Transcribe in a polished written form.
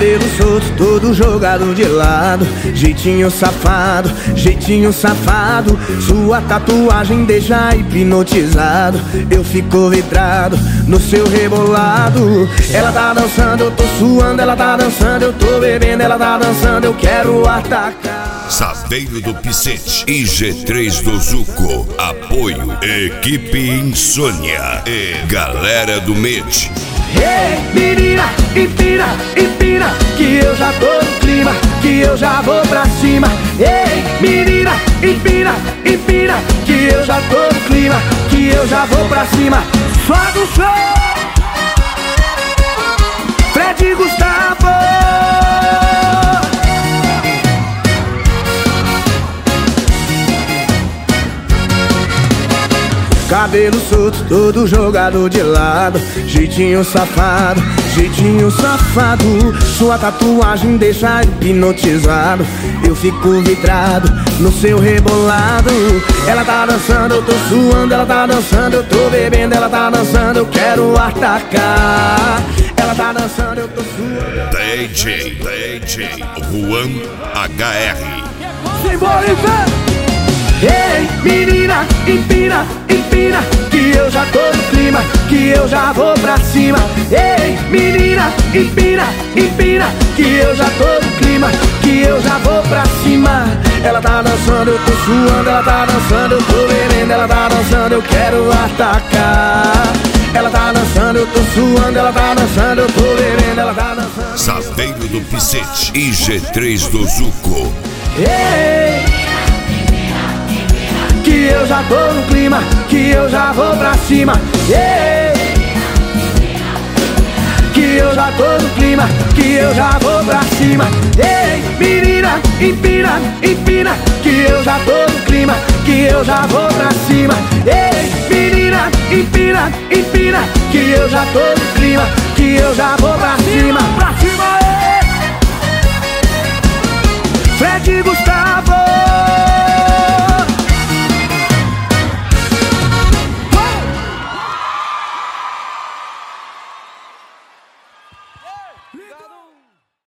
Cabelo solto, todo jogado de lado. Jeitinho safado, jeitinho safado. Sua tatuagem deixa hipnotizado. Eu fico vidrado no seu rebolado. Ela tá dançando, eu tô suando. Ela tá dançando, eu tô bebendo. Ela tá dançando, eu quero atacar. Saveiro do Picete e G3 do Zuco. Apoio Equipe Insônia e Galera do Med. Ei, menina, empina, empina, que eu já tô no clima, que eu já vou pra cima. Ei, menina, empina, empina, que eu já tô no clima, que eu já vou pra cima. Sobe o som, Fred Gustavo. Cabelo solto, todo jogado de lado. Jeitinho safado, jeitinho safado. Sua tatuagem deixa hipnotizado. Eu fico vidrado no seu rebolado. Ela tá dançando, eu tô suando. Ela tá dançando, eu tô bebendo. Ela tá dançando, eu quero atacar. Ela tá dançando, eu tô suando. DJ Juan HR. Simboliza. Ei, menina, empina, empina, que eu já tô no clima, que eu já vou pra cima. Ei, menina, empina, empina, que eu já tô no clima, que eu já vou pra cima. Ela tá dançando, eu tô suando. Ela tá dançando, eu tô bebendo. Ela tá dançando, eu quero atacar. Ela tá dançando, eu tô suando. Ela tá dançando, eu tô bebendo. Ela tá dançando. Saveiro do Picete e G3 do Zuco. Ei, que eu já tô no clima, que eu já vou pra cima. Yeah. Que eu já tô no clima, que eu já vou pra cima. Ei, menina, empina, empina, que eu já tô no clima, que eu já vou pra cima. Ei, menina, empina, empina, que eu já tô no clima, que eu já vou pra cima. Pra cima, Fred Gustavo.